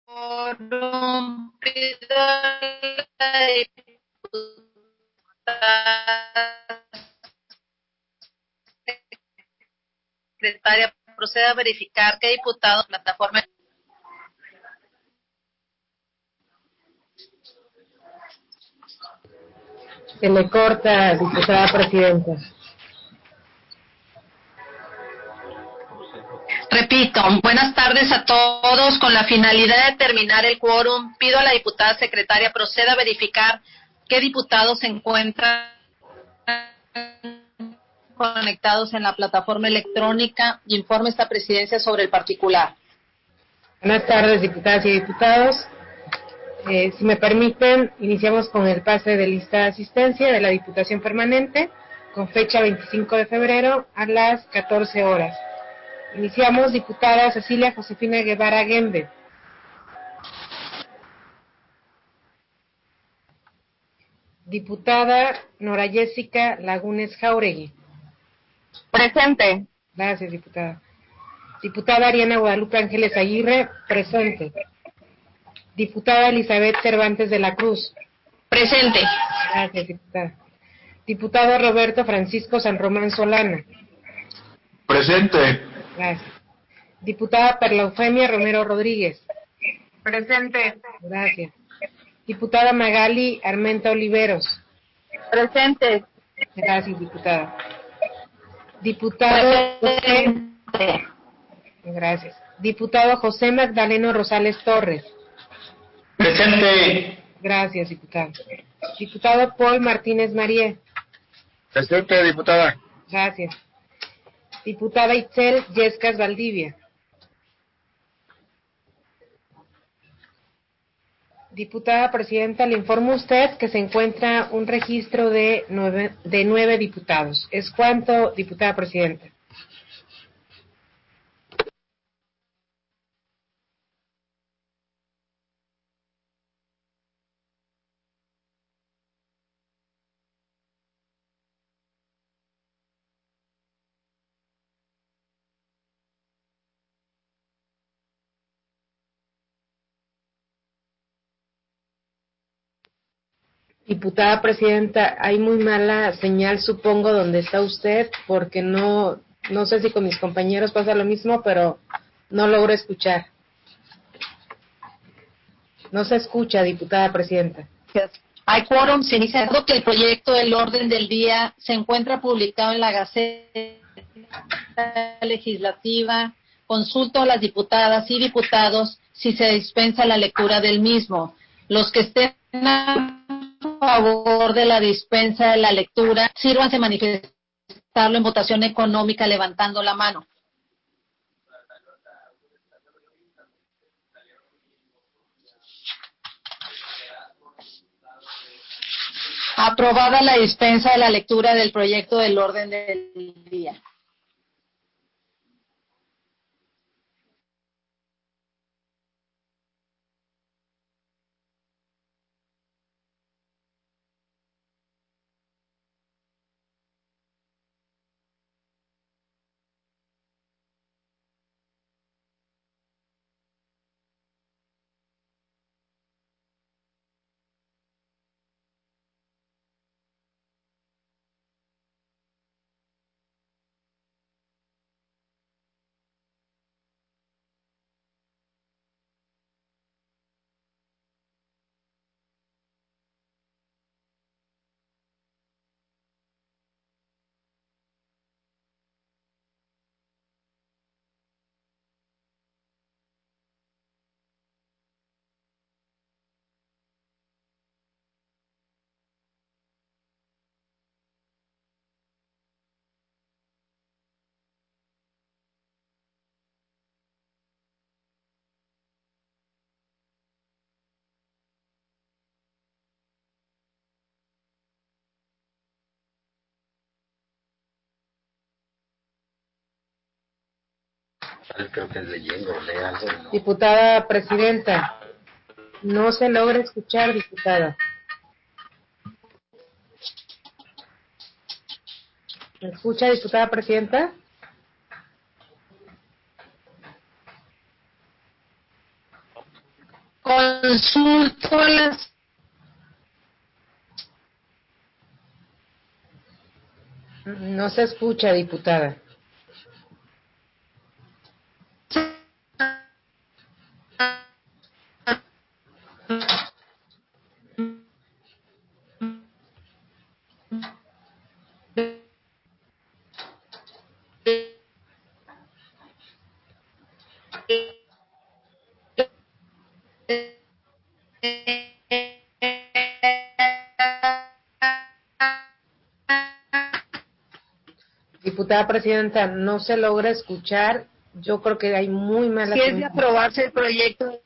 quórum, pido a la diputada secretaria proceda a verificar qué diputado plataforma. Se le corta, diputada presidenta. Repito, buenas tardes a todos. Con la finalidad de determinar el quórum, pido a la diputada secretaria proceda a verificar qué diputados se encuentran conectados en la plataforma electrónica y informe esta presidencia sobre el particular. Buenas tardes, diputadas y diputados. Si me permiten, iniciamos con el pase de lista de asistencia de la Diputación Permanente, con fecha 25 de febrero a las 14 horas. Iniciamos, diputada Cecilia Josefina Guevara Gembe. Diputada Nora Jessica Lagunes Jauregui. Presente. Gracias, diputada. Diputada Ariana Guadalupe Ángeles Aguirre, presente. Diputada Elizabeth Cervantes de la Cruz. Presente. Gracias, diputada. Diputado Roberto Francisco San Román Solana. Presente. Gracias. Diputada Perla Eufemia Romero Rodríguez. Presente. Gracias. Diputada Magali Armenta Oliveros. Presente. Gracias, diputada. Diputado José. Gracias. Diputado José Magdaleno Rosales Torres. Presente. Gracias, diputado. Diputado Paul Martínez María. Presente, diputada. Gracias. Diputada Itzel Yescas Valdivia. Diputada presidenta, le informo a usted que se encuentra un registro de nueve diputados. ¿Es cuánto, diputada presidenta? Diputada presidenta, hay muy mala señal, supongo, donde está usted, porque no sé si con mis compañeros pasa lo mismo, pero no logro escuchar. No se escucha, diputada presidenta. Hay quórum, se inicia que el proyecto del orden del día se encuentra publicado en la Gaceta Legislativa. Consulto a las diputadas y diputados si se dispensa la lectura del mismo. Los que estén a favor de la dispensa de la lectura, sírvanse manifestarlo en votación económica levantando la mano. Aprobada la dispensa de la lectura del proyecto del orden del día. Creo que es leyendo, algo. Diputada presidenta, no se logra escuchar, diputada. ¿Me escucha, diputada presidenta? Consulto las No se escucha, diputada. Diputada presidenta, no se logra escuchar. Yo creo que hay muy mala si es de señal. aprobarse el proyecto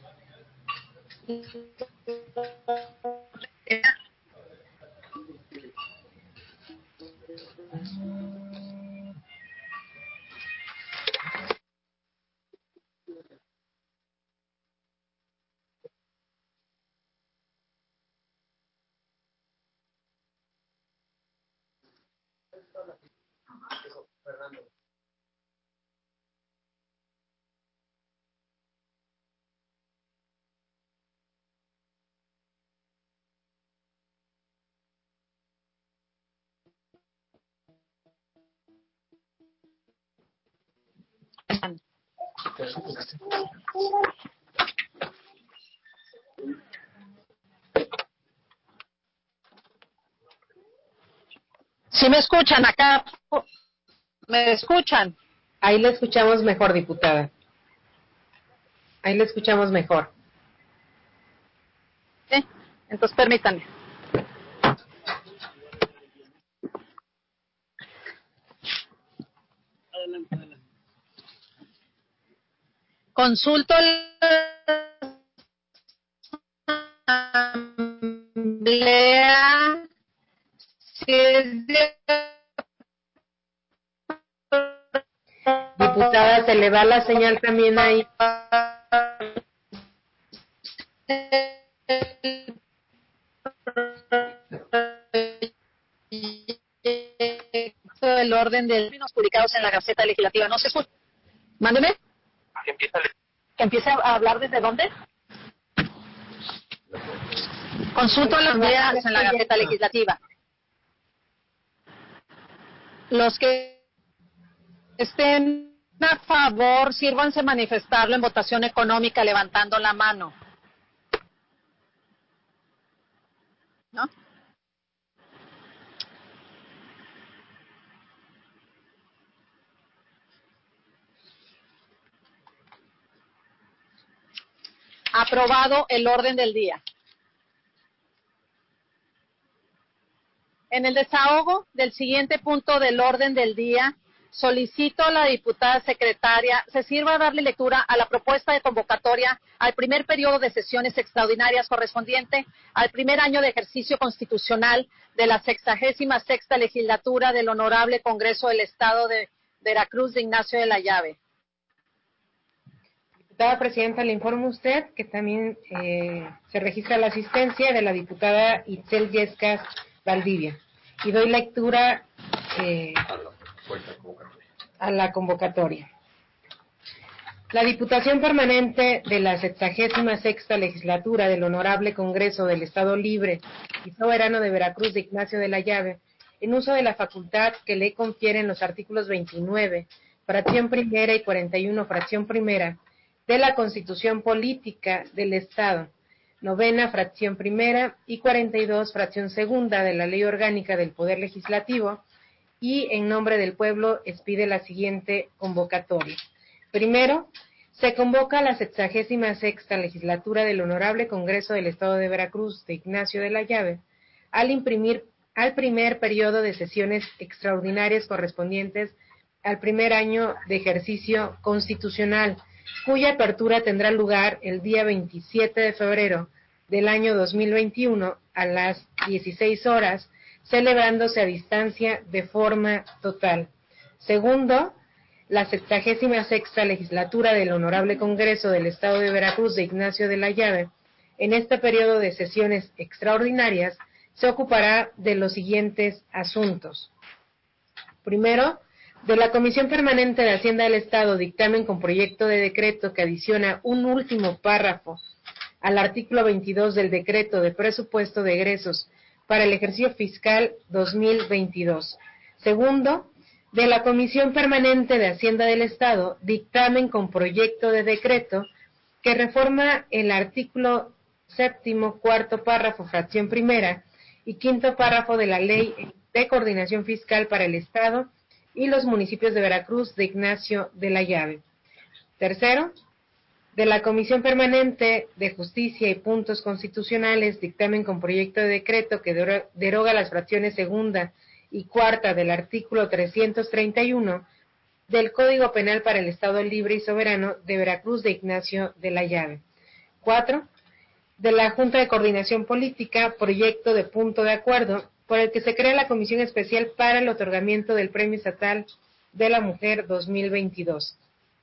si me escuchan acá, me escuchan. Ahí le escuchamos mejor, diputada. Ahí le escuchamos mejor. ¿Sí? Entonces permítanme. Consulto la asamblea si es de Diputada, se le va la señal también ahí. el orden de términos publicados en la Gaceta Legislativa. No se escucha. Mándeme. Que empiece a hablar desde dónde. Consulto las ideas en la Gaceta Legislativa. Los que estén a favor, sírvanse manifestarlo en votación económica levantando la mano. ¿No? Aprobado el orden del día. En el desahogo del siguiente punto del orden del día, solicito a la diputada secretaria se sirva a darle lectura a la propuesta de convocatoria al primer periodo de sesiones extraordinarias correspondiente al primer año de ejercicio constitucional de la 66ª legislatura del Honorable Congreso del Estado de Veracruz de Ignacio de la Llave. Diputada presidenta, le informo a usted que también se registra la asistencia de la diputada Itzel Yescas Valdivia. Y doy lectura a la convocatoria. La Diputación Permanente de la 66ª Legislatura del Honorable Congreso del Estado Libre y Soberano de Veracruz de Ignacio de la Llave, en uso de la facultad que le confieren los artículos 29, fracción primera y 41, fracción primera, de la Constitución Política del Estado, novena, fracción primera, y 42, fracción segunda de la Ley Orgánica del Poder Legislativo, y en nombre del pueblo expide la siguiente convocatoria. Primero, se convoca a la 66ª Legislatura del Honorable Congreso del Estado de Veracruz de Ignacio de la Llave, al primer periodo de sesiones extraordinarias correspondientes al primer año de ejercicio constitucional, cuya apertura tendrá lugar el día 27 de febrero del año 2021 a las 16 horas, celebrándose a distancia de forma total. Segundo, la 66ª Legislatura del Honorable Congreso del Estado de Veracruz de Ignacio de la Llave, en este periodo de sesiones extraordinarias, se ocupará de los siguientes asuntos. Primero, de la Comisión Permanente de Hacienda del Estado, dictamen con proyecto de decreto que adiciona un último párrafo al artículo 22 del Decreto de Presupuesto de Egresos para el ejercicio fiscal 2022. Segundo, de la Comisión Permanente de Hacienda del Estado, dictamen con proyecto de decreto que reforma el artículo séptimo, cuarto párrafo, fracción primera y quinto párrafo de la Ley de Coordinación Fiscal para el Estado y los municipios de Veracruz de Ignacio de la Llave. Tercero, de la Comisión Permanente de Justicia y Puntos Constitucionales, dictamen con proyecto de decreto que deroga las fracciones segunda y cuarta del artículo 331 del Código Penal para el Estado Libre y Soberano de Veracruz de Ignacio de la Llave. 4. De la Junta de Coordinación Política, proyecto de punto de acuerdo por el que se crea la Comisión Especial para el otorgamiento del Premio Estatal de la Mujer 2022.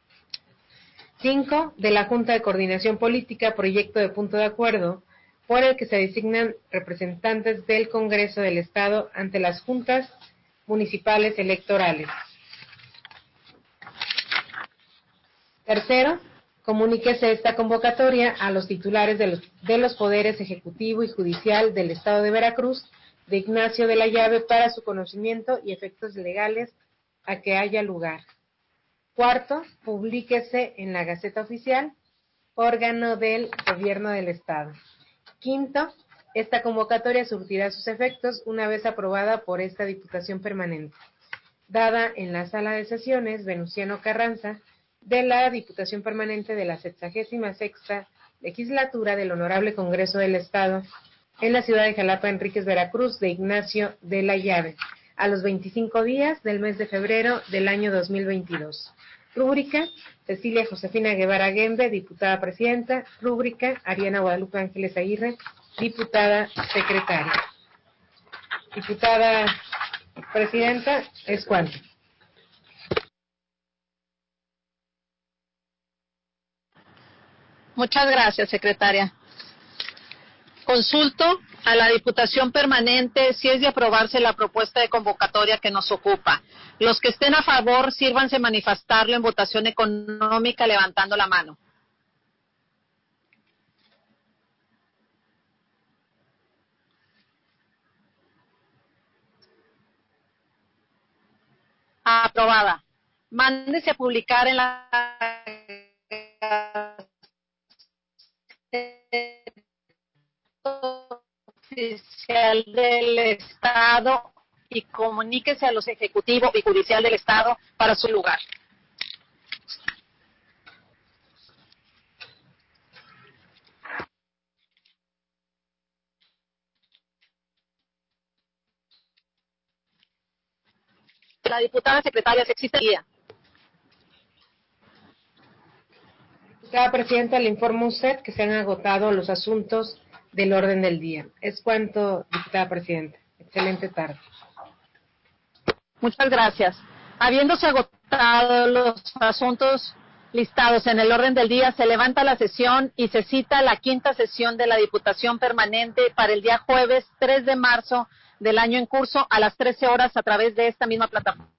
5. De la Junta de Coordinación Política, proyecto de punto de acuerdo por el que se designan representantes del Congreso del Estado ante las juntas municipales electorales. Tercero, comuníquese esta convocatoria a los titulares de los poderes ejecutivo y judicial del Estado de Veracruz, de Ignacio de la Llave, para su conocimiento y efectos legales a que haya lugar. Cuarto, publíquese en la Gaceta Oficial, órgano del Gobierno del Estado. Quinto, esta convocatoria surtirá sus efectos una vez aprobada por esta Diputación Permanente, dada en la Sala de Sesiones Venustiano Carranza de la Diputación Permanente de la 76ª Legislatura del Honorable Congreso del Estado en la ciudad de Jalapa, Enríquez, Veracruz, de Ignacio de la Llave, a los 25 días del mes de febrero del año 2022. Rúbrica: Cecilia Josefina Guevara Gembe, diputada presidenta. Rúbrica: Ariana Guadalupe Ángeles Aguirre, diputada secretaria. Diputada presidenta, ¿es cuánto? Muchas gracias, secretaria. Consulto a la Diputación Permanente si es de aprobarse la propuesta de convocatoria que nos ocupa. Los que estén a favor, sírvanse manifestarlo en votación económica levantando la mano. Aprobada. Mándese a publicar en la Oficial del Estado y comuníquese a los ejecutivos y judicial del Estado para su lugar. La diputada secretaria, si existe guía. Diputada presidenta, le informo a usted que se han agotado los asuntos del orden del día. Es cuanto, diputada presidenta. Excelente tarde. Muchas gracias. Habiéndose agotado los asuntos listados en el orden del día, se levanta la sesión y se cita la quinta sesión de la Diputación Permanente para el día jueves 3 de marzo del año en curso a las 13 horas a través de esta misma plataforma.